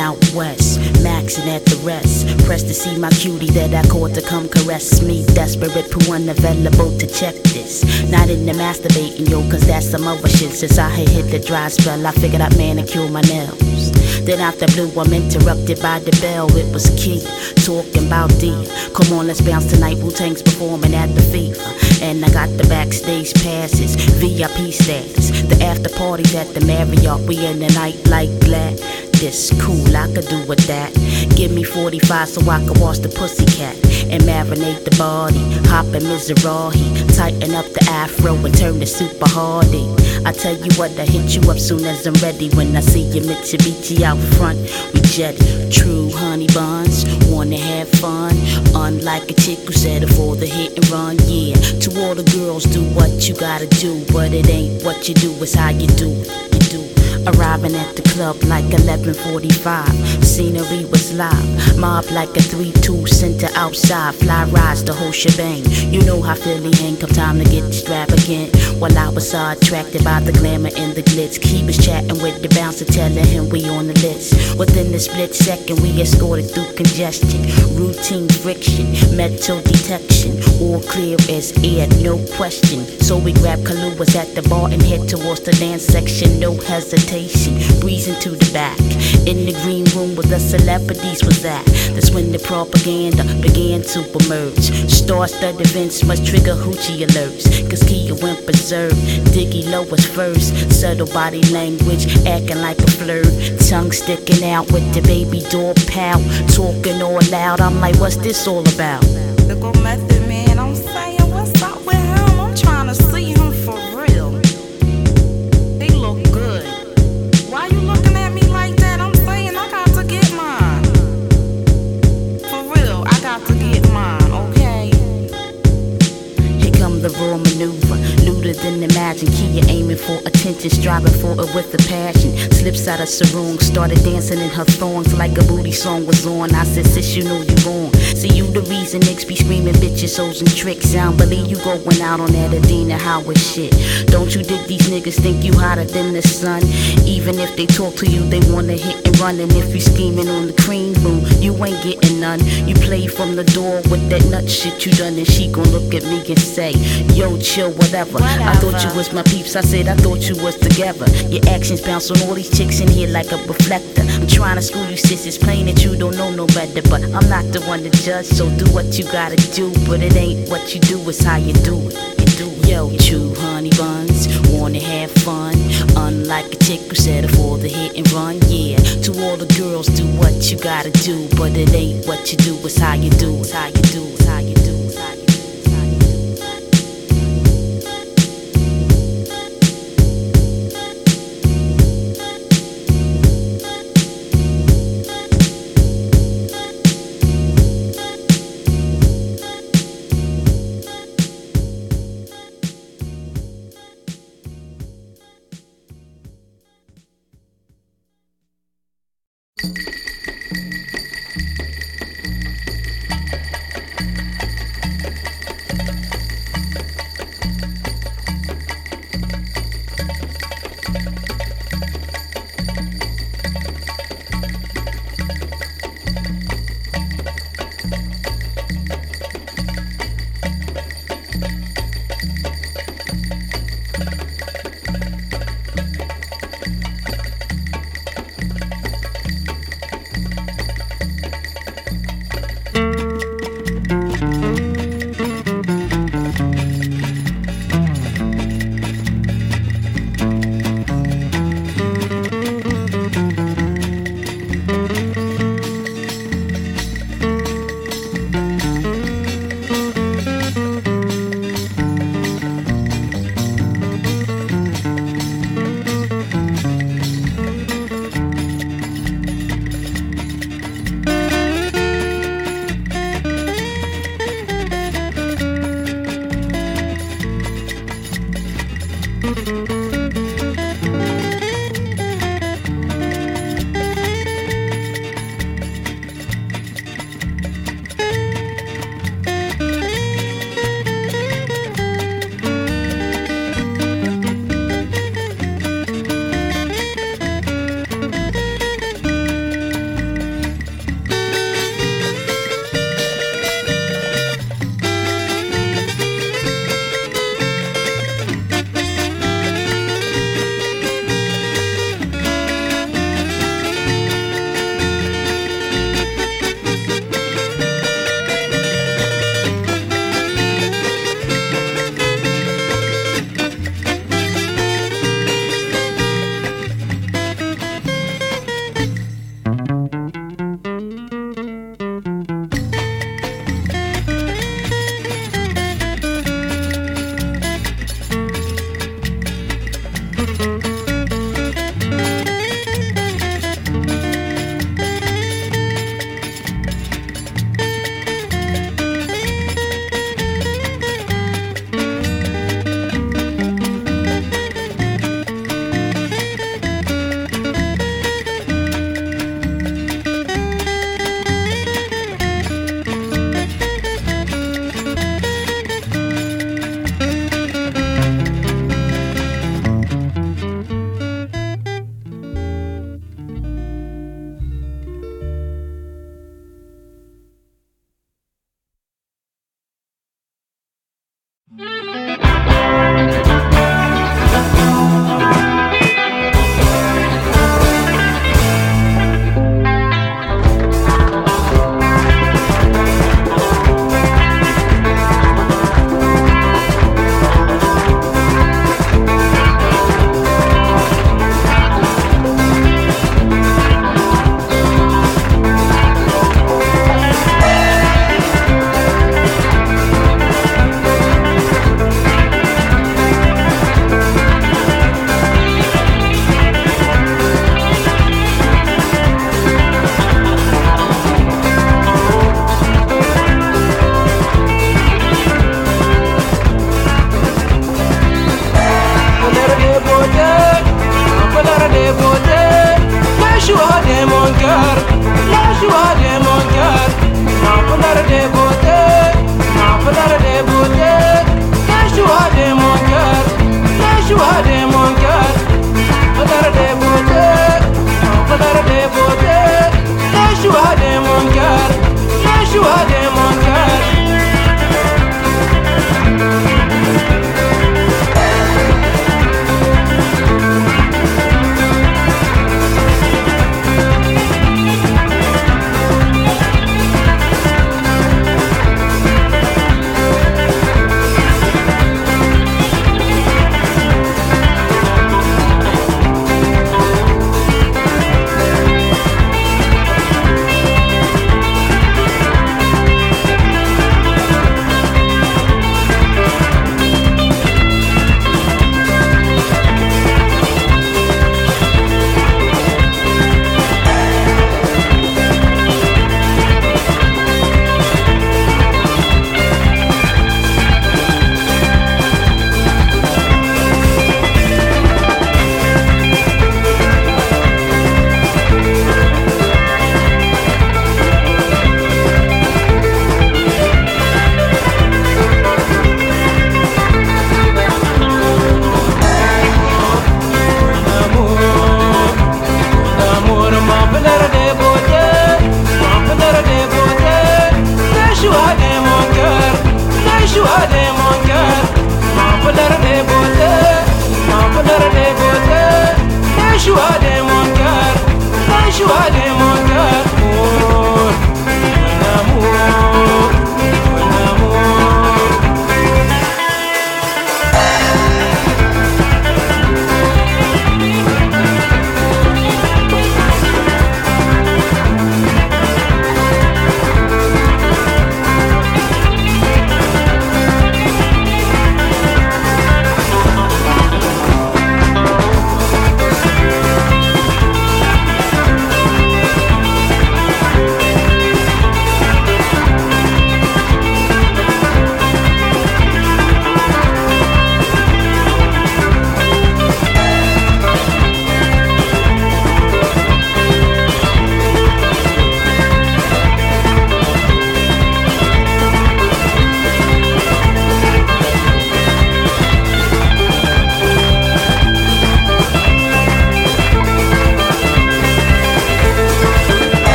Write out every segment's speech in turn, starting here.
out west, maxing at the rest. Pressed to see my cutie that I caught to come caress me. Desperate, poo unavailable to check this. Not into masturbating, yo, cause that's some other shit. Since I had hit the dry spell, I figured I'd manicure my nails. Then out the blue, I'm interrupted by the bell. It was Key, talking about D. Come on, let's bounce tonight. Wu-Tang's performing at the FIFA. And I got the backstage passes, VIP status. The after parties at the Marriott. We in the night like glad. This cool, I could do with that. Give me 45 so I could wash the pussycat and marinate the body. Hop in Mizrahi, tighten up the afro and turn it super hardy. I tell you what, I hit you up soon as I'm ready. When I see your Mitsubishi out front, we jet. True honey buns, wanna have fun. Unlike a chick who settled for the hit and run, yeah. To all the girls, do what you gotta do, but it ain't what you do, it's how you do it. You do. Arriving at the club like 11:45. Scenery was live. Mob like a 3-2 center outside. Fly rides the whole shebang. You know how Philly hang. Come time to get extravagant. While I was so attracted by the glamour and the glitz. He was chatting with the bouncer, telling him we on the list. Within the split second, we escorted through congestion. Routine friction, metal detection. All clear as air, no question. So we grabbed Kaluas at the bar and head towards the dance section. No hesitation. Breezing to the back. In the green room where the celebrities was at. That's when the propaganda began to emerge. Star-studded events must trigger hoochie alerts. Cause Kia went berserk. Diggy Low was first. Subtle body language, acting like a flirt. Tongue sticking out with the baby doll pal. Talking all loud, I'm like, what's this all about? The Go Method Man, I'm saying, what's up with him? I'm trying to see him for real. They look good. Why you looking at me like that? I'm saying I got to get mine. For real, I got to get mine, okay? Here come the raw maneuver, looter than imagine. Kia aiming for attention, striving for it with a passion. Slips out of sarong, started dancing in her thongs like a booty song was on. I said, sis, you know you wrong. See, you the reason niggas be screaming bitches, hoes and tricks. I don't believe you going out on that Adina Howard shit. Don't you dig these niggas think you hotter than the sun? Even if they talk to you, they wanna hit and run. And if you scheming on the cream room, you ain't getting none. You play from the door with that nut shit you done. And she gon' look at me and say, yo, chill, whatever. I thought you was my peeps, I said I thought you was together. Your actions bounce on all these chicks in here like a reflector. I'm trying to school you sis, it's plain that you don't know no better. But I'm not the one to judge, so do what you gotta do. But it ain't what you do, it's how you do it. You do it. Yo, true honey buns, wanna have fun. Unlike a chick who settled for the hit and run, yeah. To all the girls, do what you gotta do. But it ain't what you do, it's how you do it. It's how you do it. It's how you do it. It's how you do it.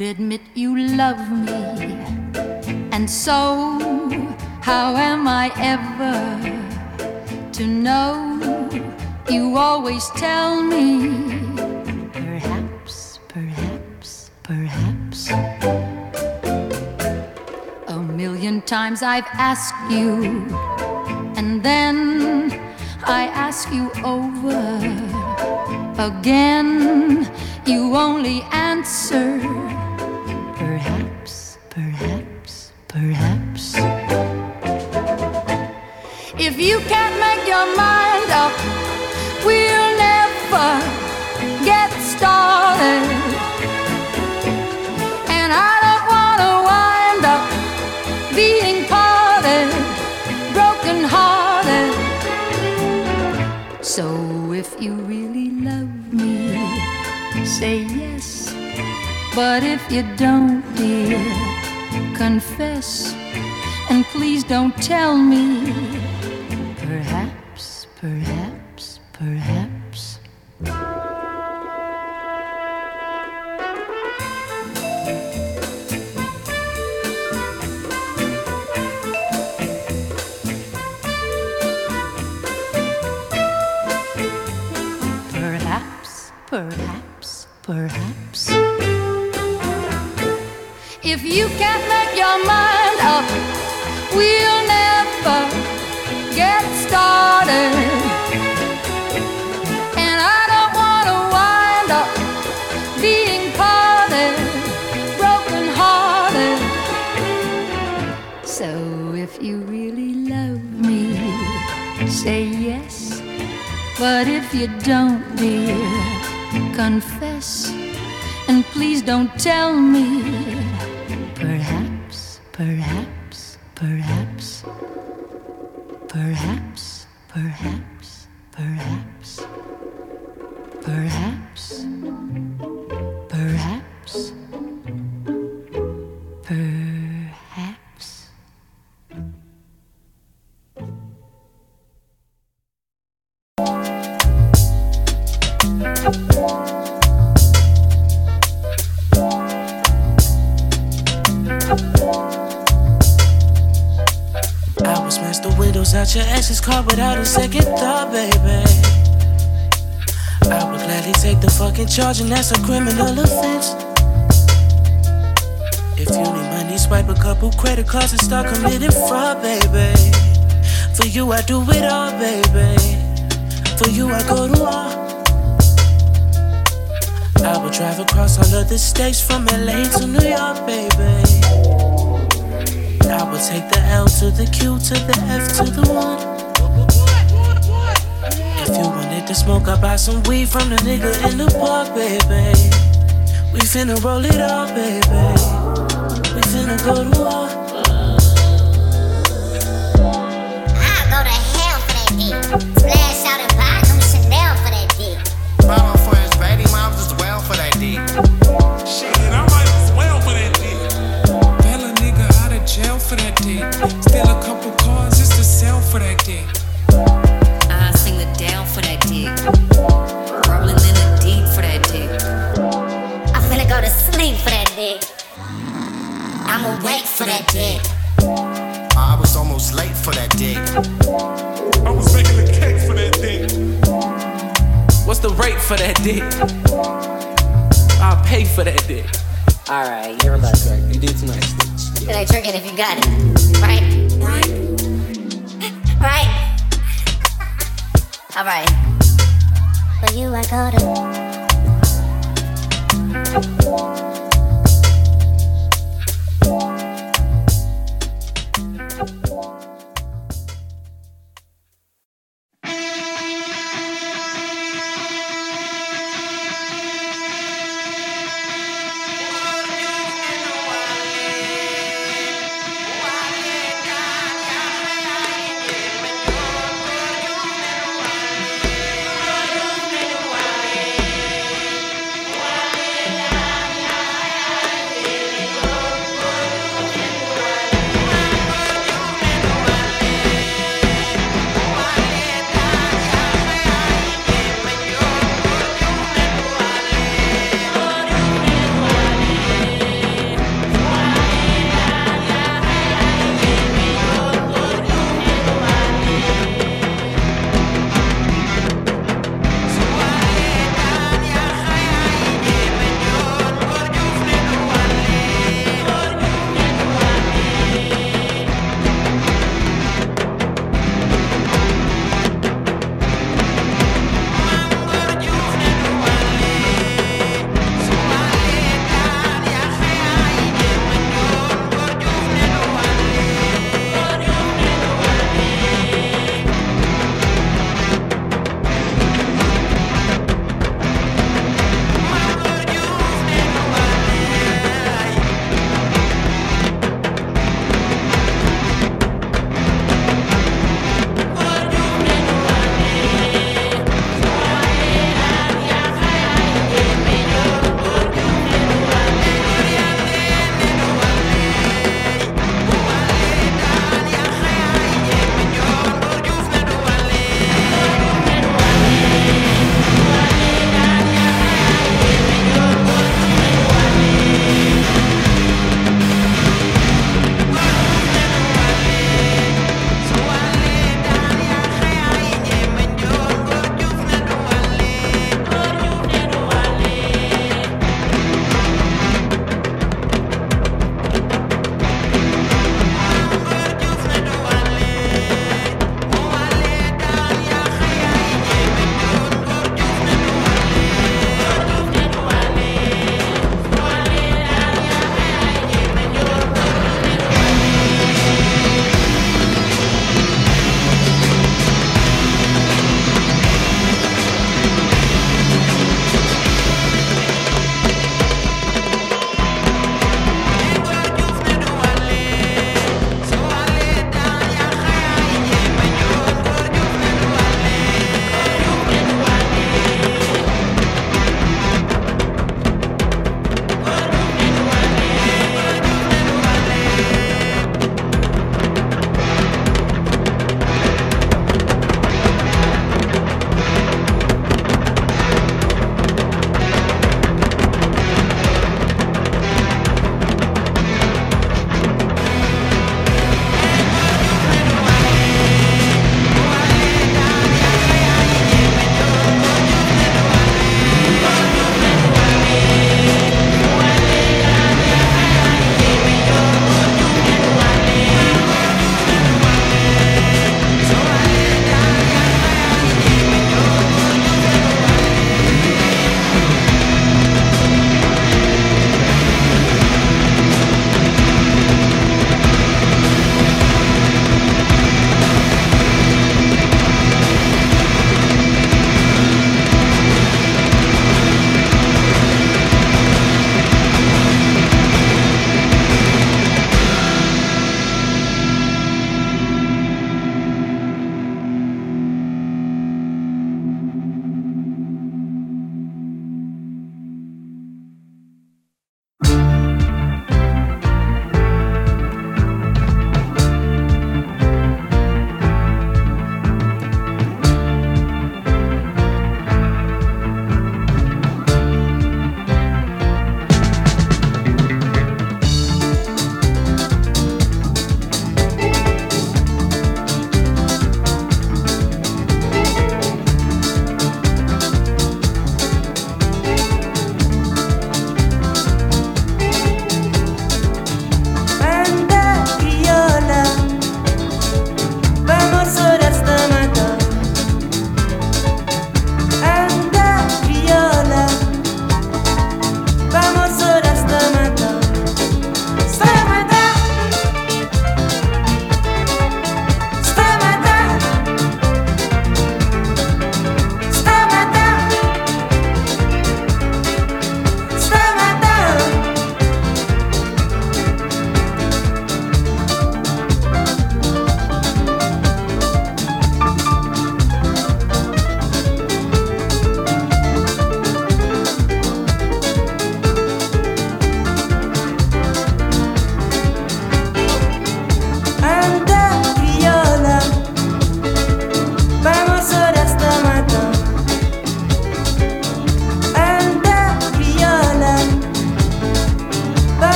admit you love me. And so, how am I ever to know? You always tell me, perhaps, perhaps, perhaps. A million times I've asked you, and then I ask you over again. You only answer, perhaps, perhaps, perhaps. If you can't make your mind up, we'll never get started. And I don't want to wind up being parted, broken hearted. So if you really love me, say yes. But if you don't, dear, confess. And please don't tell me, perhaps, perhaps, perhaps. Perhaps, perhaps, perhaps. If you can't make your mind up, we'll never get started. And I don't want to wind up being parted, broken hearted. So if you really love me, say yes. But if you don't, dear, confess. And please don't tell me, perhaps, perhaps, perhaps, perhaps, perhaps, perhaps, perhaps, perhaps, perhaps. Out your ex's car without a second thought, baby. I would gladly take the fucking charge, and that's a criminal offense. If you need money, swipe a couple credit cards and start committing fraud, baby. For you, I do it all, baby. For you, I go to war. I would drive across all of the states from LA to New York, baby. I would take the L to the Q to the F to the 1. If you wanted to smoke, I'll buy some weed from the nigga in the park, baby. We finna roll it up, baby. We finna go to war. I'll go to hell for that dick. Splash out and buy some Chanel for that dick. Bottle for his baby moms as well for that dick. Shit, I might as well for that dick. Bail a nigga out of jail for that dick. Steal a couple cars just to sell for that dick. I sing the down for that dick. Rolling in the deep for that dick. I'm finna go to sleep for that dick. I'm awake for that dick. I was almost late for that dick. I was making a cake for that dick. What's the rate for that dick? I'll pay for that dick. Alright, you're about to. You did too much. It ain't tricking if you got it. Right? Right? Alright. For you, I go to.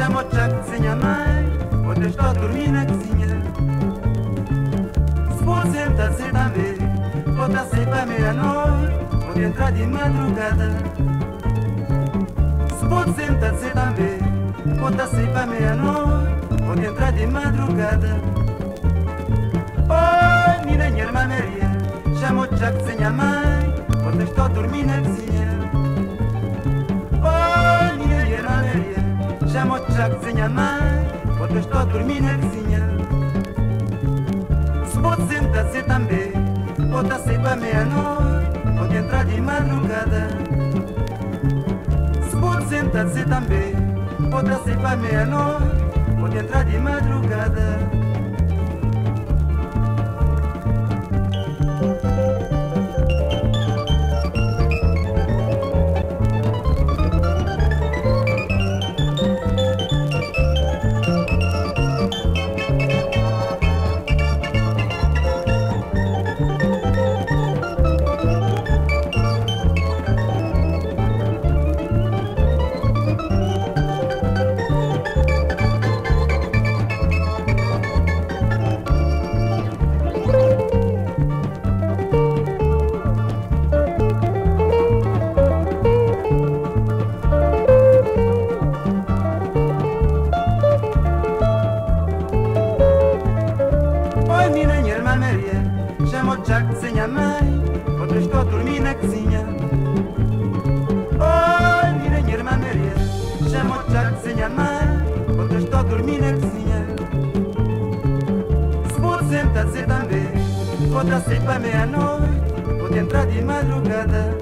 chama o Chuck sem a mãe, outra está a dormir na cozinha. Se for sentar sem também, outra sempre à meia-noite, pode entrar de madrugada. Se for sentar sem também, outra sempre à meia-noite, pode entrar de madrugada. Oi, minha irmã Maria, chama o Chuck sem a mãe, outra está a dormir na cozinha. Oi, minha irmã Maria, chama o Chuck sem a mãe, outra está a dormir na cozinha. Se pode sentar-se também, outra sempre à meia-noite, pode entrar de madrugada. Se pode sentar-se também, outra sempre à meia-noite, pode entrar de madrugada. Outra sempre à meia-noite, pode entrar de madrugada.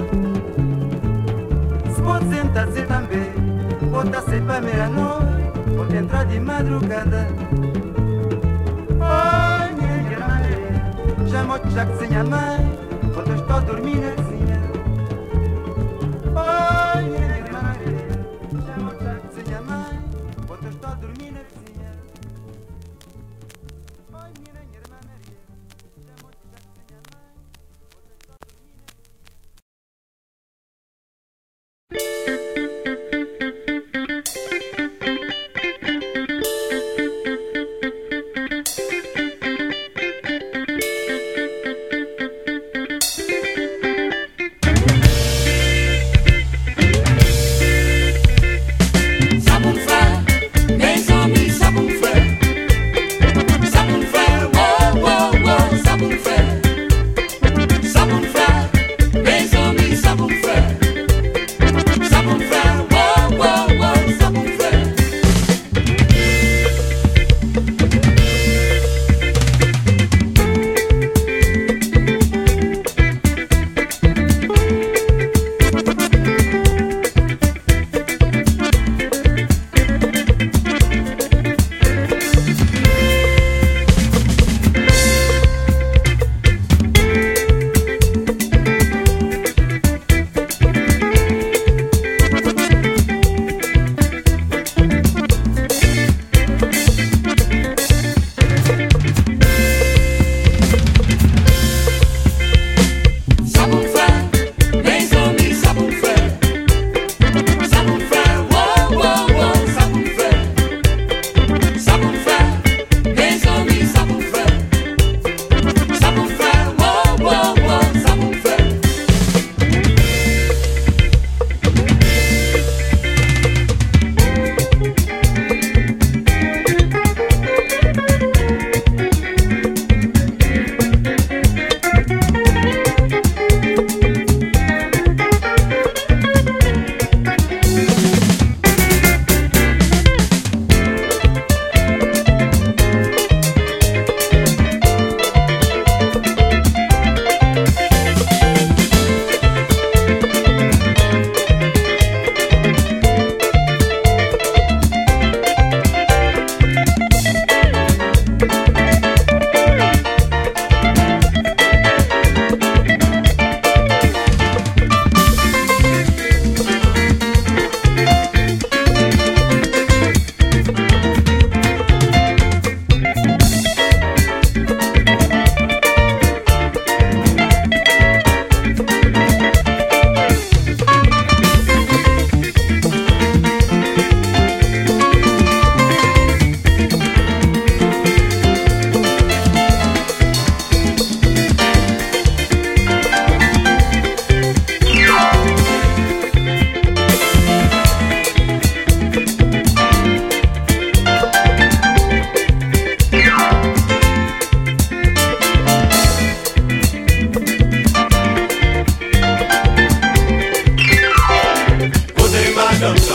Se pode sentar-se também, outra sempre à meia-noite, pode entrar de madrugada. Oi, minha irmã, chama o Chuck sem a mãe, outra está a dormir na cozinha. Oi, minha irmã, chama o Chuck sem a mãe, outra está a dormir na cozinha. Oi, minha irmã,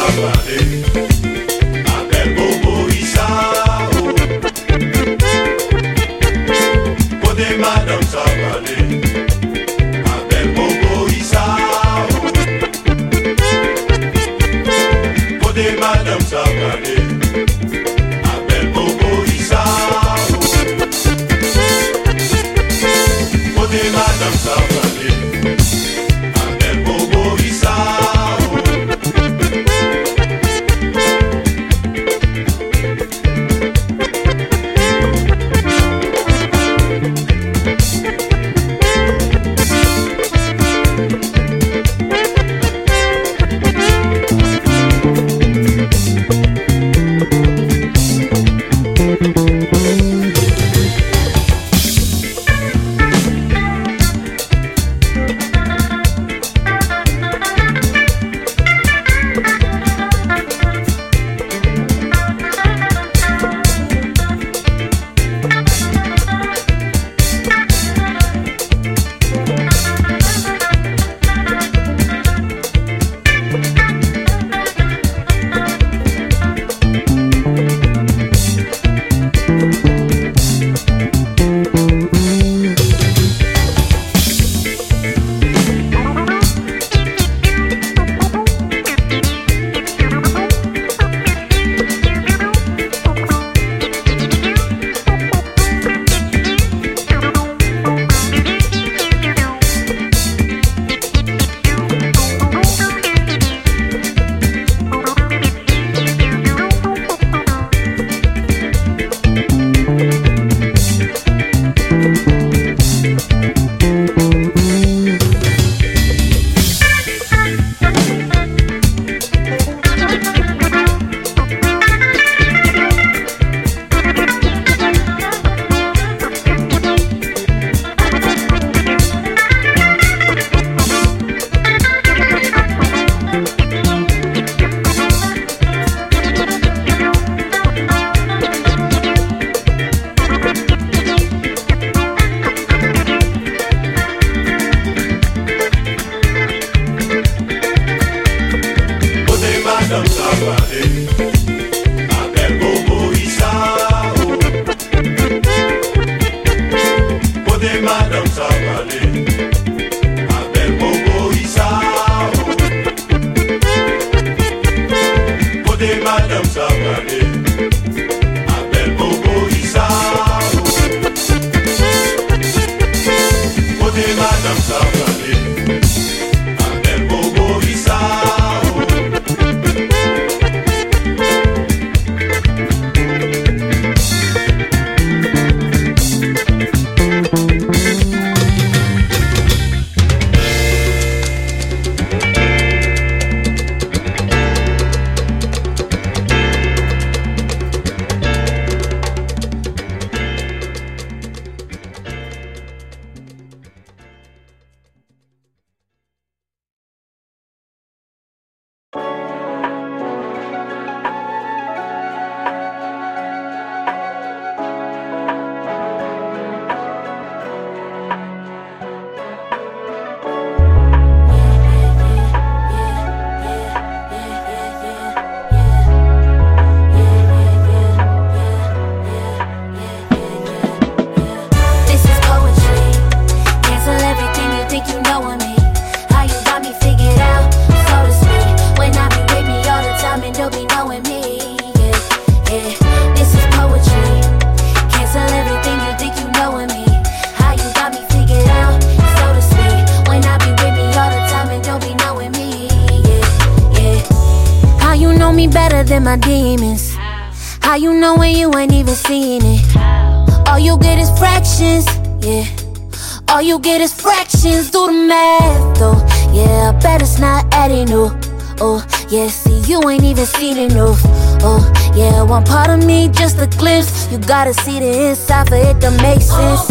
than my demons. How you know when you ain't even seen it? All you get is fractions, yeah. All you get is fractions, do the math, though. Yeah, I bet it's not adding up. Oh, yeah, see, you ain't even seen enough. Oh, yeah, one part of me, just a glimpse. You gotta see the inside for it to make sense.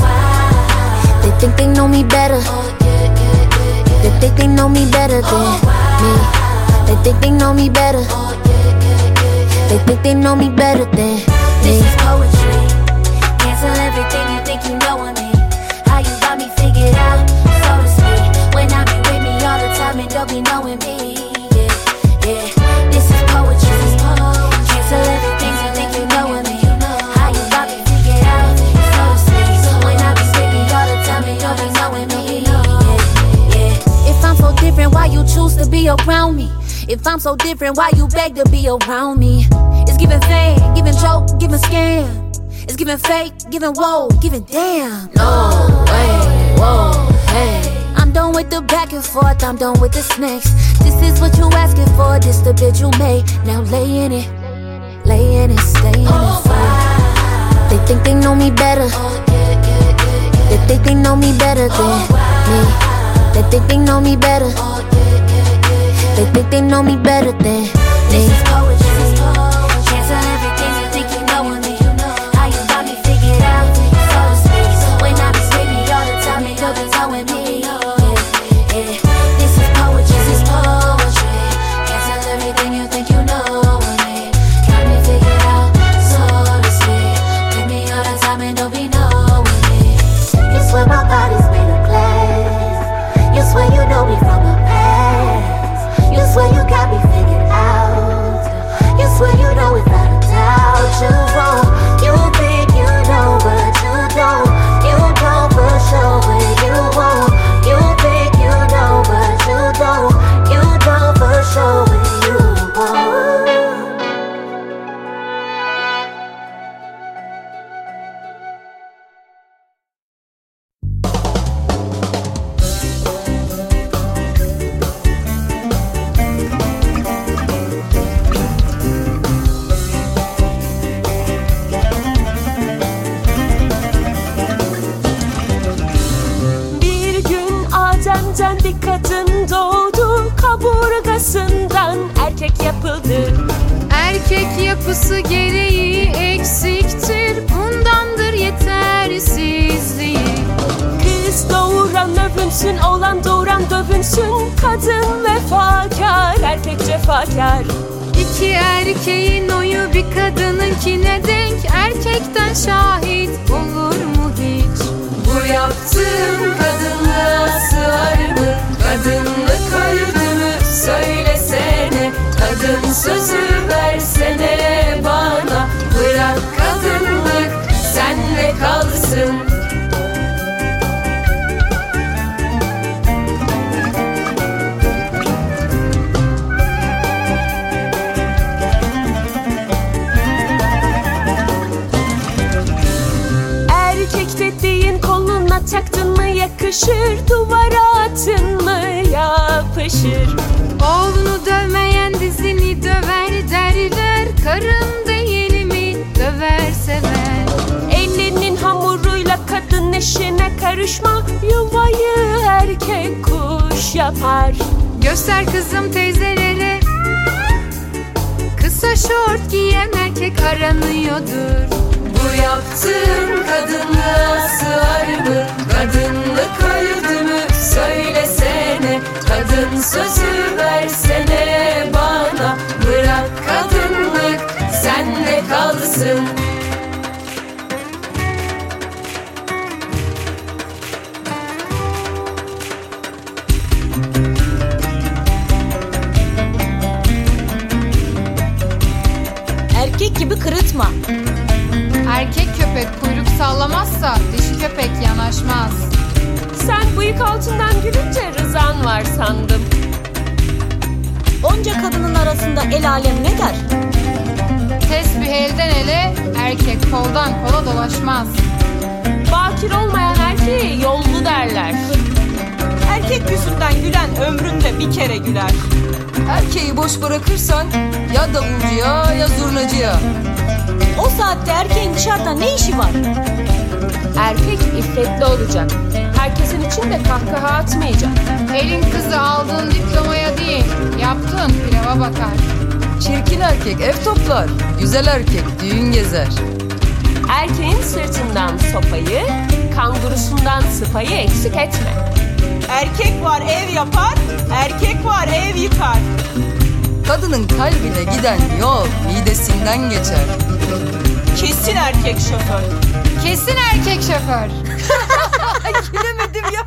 They think they know me better. They think they know me better than me. They think they know me better. They think they know me better than me. This is poetry. Cancel everything you think you know of me. How you got me figured out, so to speak. When I be with me all the time and don't be knowing me. Yeah, yeah. This is If I'm so different, why you beg to be around me? It's giving fame, giving joke, giving scam. It's giving fake, giving whoa, giving damn. No way, whoa, hey. I'm done with the back and forth, I'm done with the snakes. This is what you asking for, this the bed you made. Now lay in it, stay in it. They think they know me better. They think they know me better than me. They think they know me better. They think they know me better than me. This is poetry. Cancel everything you think you know of me. How you got me figured out, so to speak. When I was with me all the time, and you'll be knowing me. Yeah. This is poetry. Cancel everything you think you know of me. Got me figured out, so to speak. With me all the time, and don't be knowing me. You swear my body's made of glass. You swear you know me from the past. You swear you got me figured out. You swear you know without a doubt. You wrong. You think you know, but you don't. You don't for sure, but you won't. You think you know, but you don't. You don't for sure, but you won't. Bir kadın doğdu, kaburgasından erkek yapıldı. Erkek yapısı gereği eksiktir, bundandır yetersizliği. Kız doğuran övünsün, oğlan doğuran dövünsün. Kadın vefakar, erkek cefakar. İki erkeğin oyu bir kadınınkine denk, erkekten şahit olur mu hiç? Bu yaptığım kadınlığa sığar mı? Kadınlık öldü mü? Söylesene. Kadın sözü versene bana. Bırak kadınlık senle kalsın. Erkek dediğin koluna taktın mı yakışır, duvara atın mı yapışır. Oğlunu dövmeyen dizini döver derler, karım değil mi döver sever. Elinin hamuruyla kadın işine karışma, yuvayı erkek kuş yapar. Göster kızım teyzelere, kısa şort giyen erkek aranıyordur. Bu yaptığın kadınlığa sığar mı? Kadınlık öldü mü? Söylesene. Kadın sözü versene bana. Bırak kadınlık senle kalsın. Erkek gibi kırıtma. Erkek köpek kuyruk sallamazsa dişi köpek yanaşmaz. Sen bıyık altından gülünce rızan var sandım. Onca kadının arasında el alem ne der? Tesbih elden ele, erkek koldan kola dolaşmaz. Bakir olmayan erkeğe yollu derler. Erkek yüzünden gülen ömründe bir kere güler. Erkeği boş bırakırsan ya davulcuya ya zurnacıya. O saatte erkeğin dışarıda ne işi var? Erkek iffetli olacak. Herkesin içinde kahkaha atmayacak. Elin kızı aldığın diplomaya değil, yaptığın pilava bakar. Çirkin erkek ev toplar, güzel erkek düğün gezer. Erkeğin sırtından sopayı, kangurusundan sıpayı eksik etme. Erkek var ev yapar, erkek var ev yıkar. Kadının kalbine giden yol midesinden geçer. Kesin erkek şoför. Kesin erkek şoför. Gülemedim ya.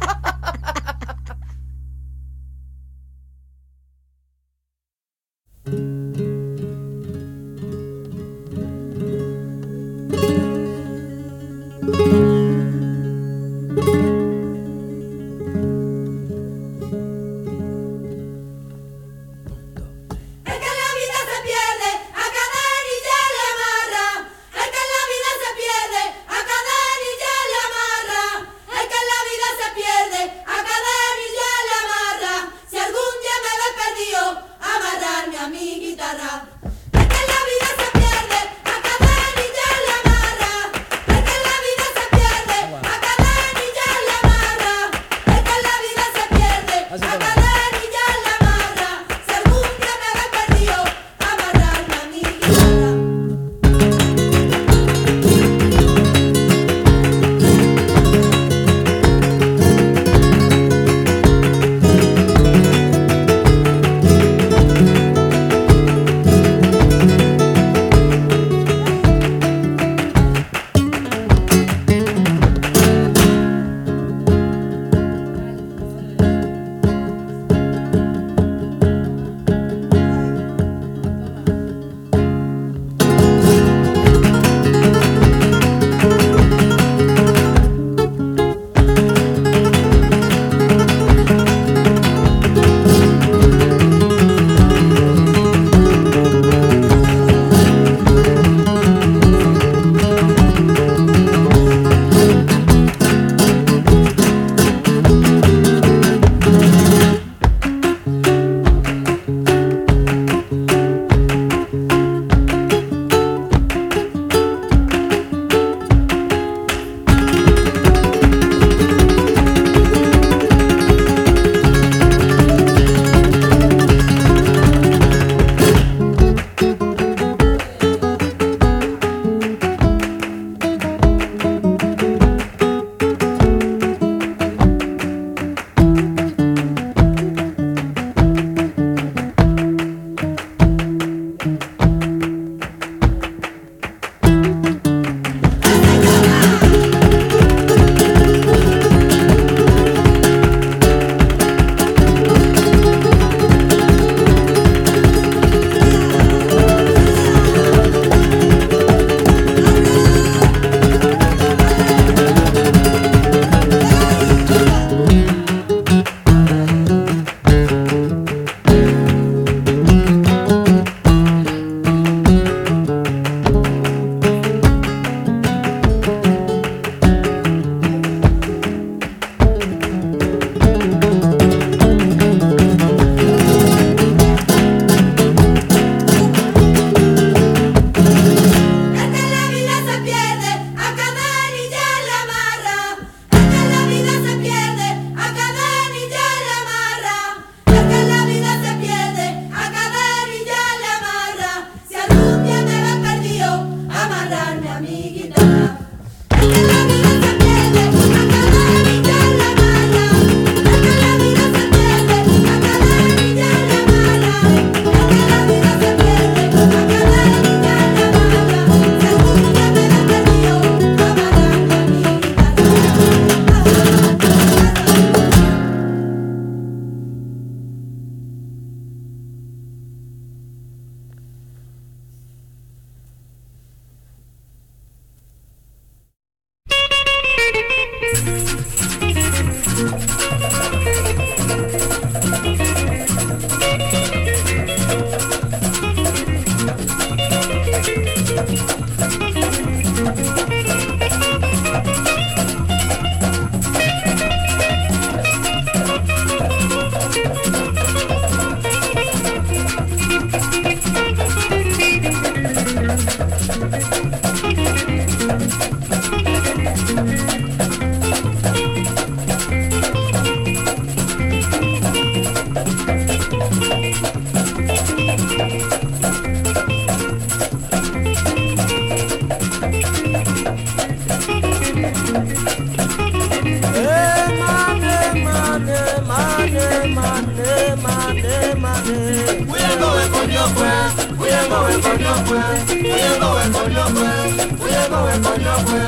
konyokwe, uyengo we konyokwe, uyengo we konyokwe, uyengo we konyokwe.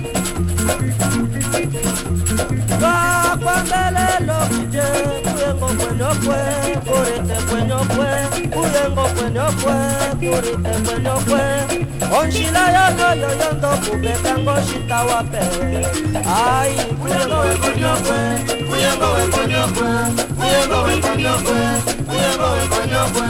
Kwambelelo kije, uyengo konyokwe, kurite konyokwe, uyengo konyokwe, kurite konyokwe. Onshila yoyo yondo kubeka ngoshita wape. Ai, uyengo we konyokwe, uyengo we konyokwe, uyengo we konyokwe, uyengo we konyokwe.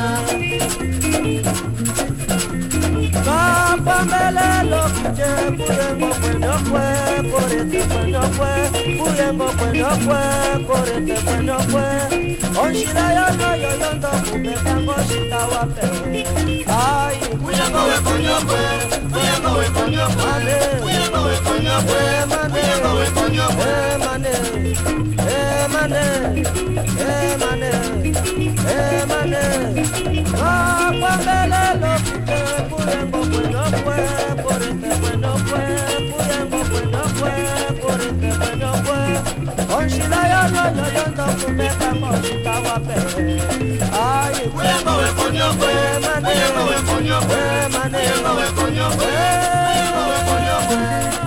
Kwambelelo kije, uyengo konyokwe, kurite konyokwe, uyengo konyokwe, kurite konyokwe. Onshila yoyo yondo kubeka ngoshita wape. Ai, uyengo we konyokwe, uyengo we konyokwe, uyengo we konyokwe, uyengo we konyokwe, mane, mane, mane, mane. Kwambelelo kije, uyengo konyokwe, kurite konyokwe, uyengo konyokwe, kurite konyokwe. Onshila yoyo yondo kubeka ngoshita wape. Ai, uyengo we konyokwe, mane, uyengo we konyokwe, mane, uyengo we konyokwe, uyengo we konyokwe.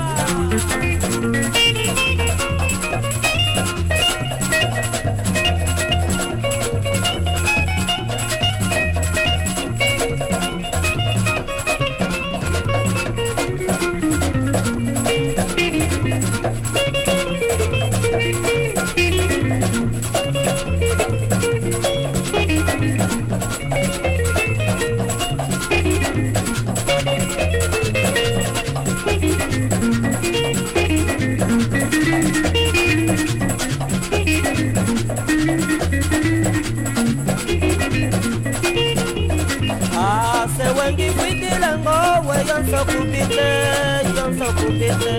Yonso kupite.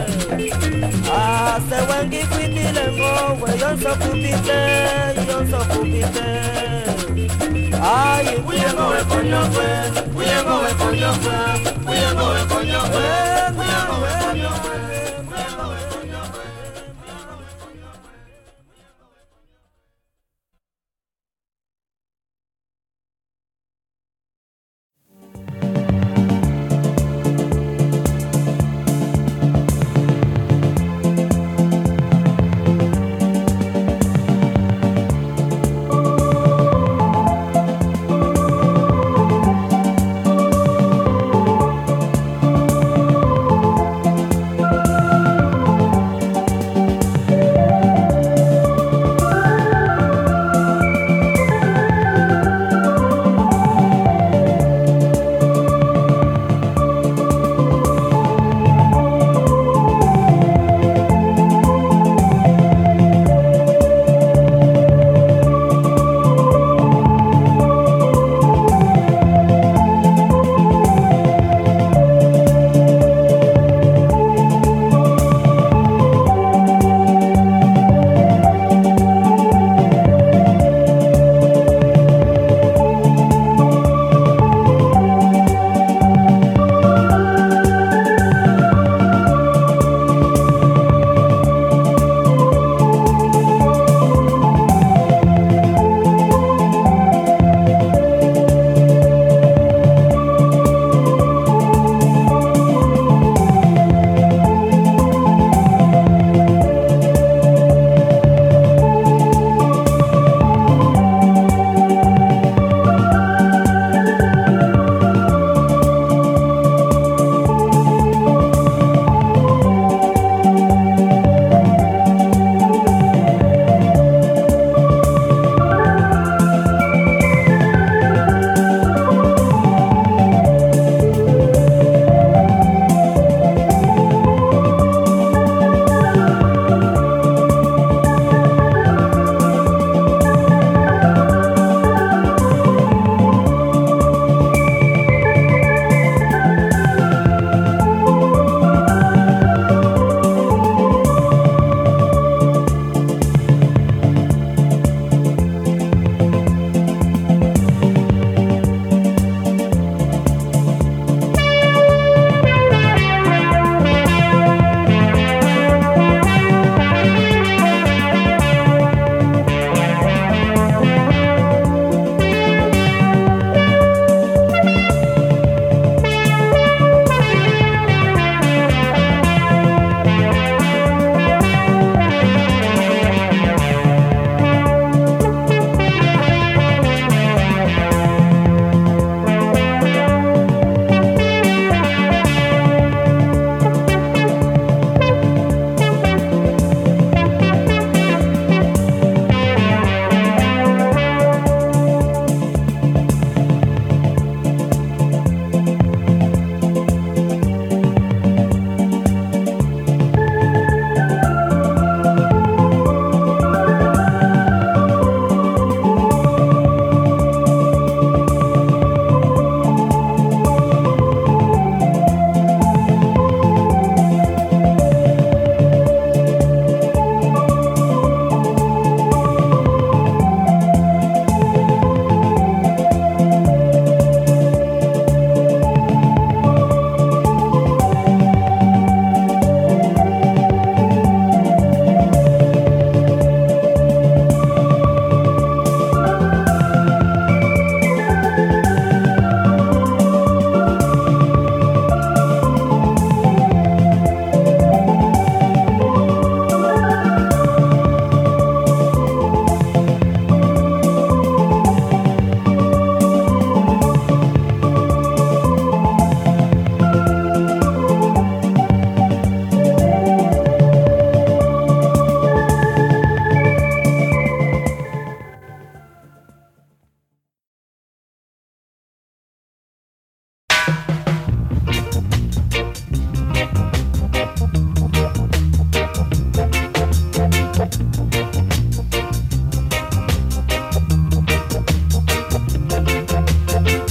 Ah, se wengi kwitile ngowe yonso kupite. Ai, uyengo we konyokwe, uyengo we konyokwe, uyengo we konyokwe, uyengo we konyokwe.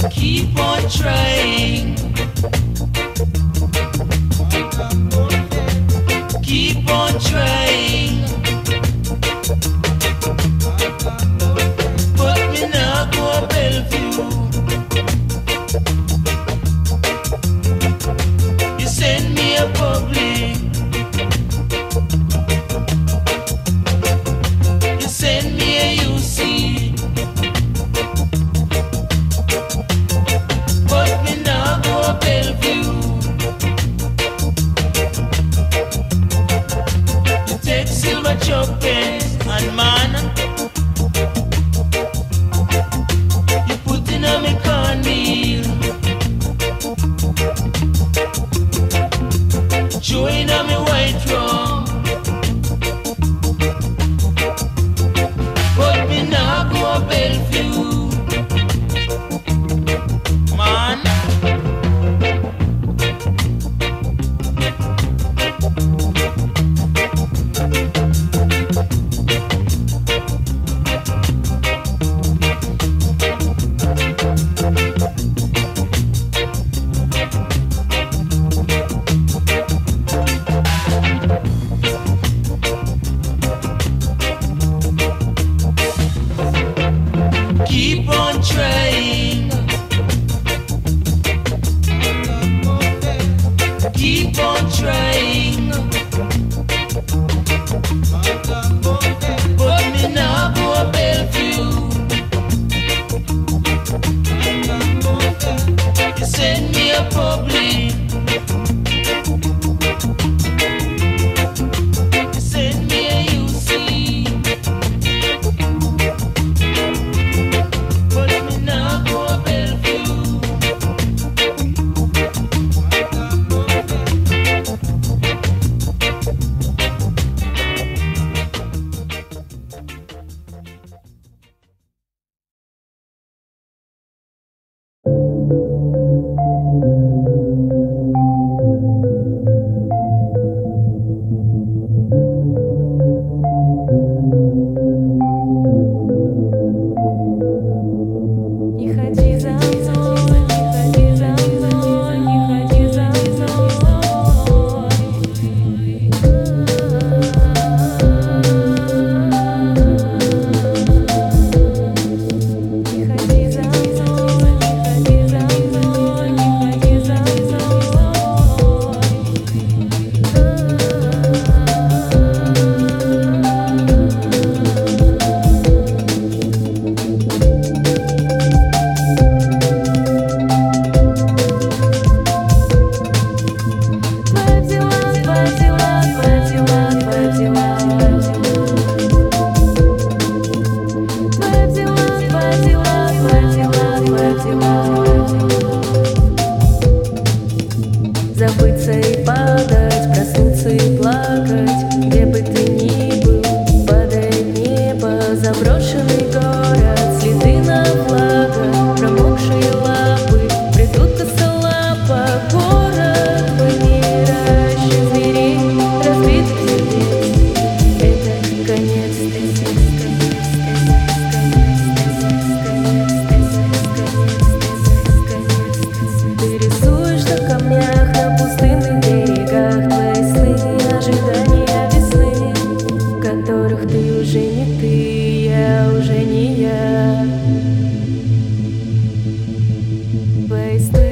Keep on trying. Keep on trying. But me nah go Bellevue. You send me a public. You send me a UC. But me nah go Bellevue. You take silver chopins and man. You put in a me cornmeal. Join a me white rum. But me nah go Bellevue. Man. Keep on trying. Keep on trying. But me nah go Bellevue. You send me a public. You send me a UC. But me nah go Bellevue. Не ходи за мной, не ходи за мной, не ходи за мной. Не ходи за мной, не ходи за мной, не ходи за забыться и падать, проснуться и плакать, где бы ты ни был, падает небо, заброшенный город, следы на флагах, промокшие лапы, придут косолапа, город вымирающих зверей, разбитых сердец, это конец Ты рисуешь на камнях, на пустынных берегах твои сны, ожидания весны, которых ты уже не ты, я уже не я. Твои сны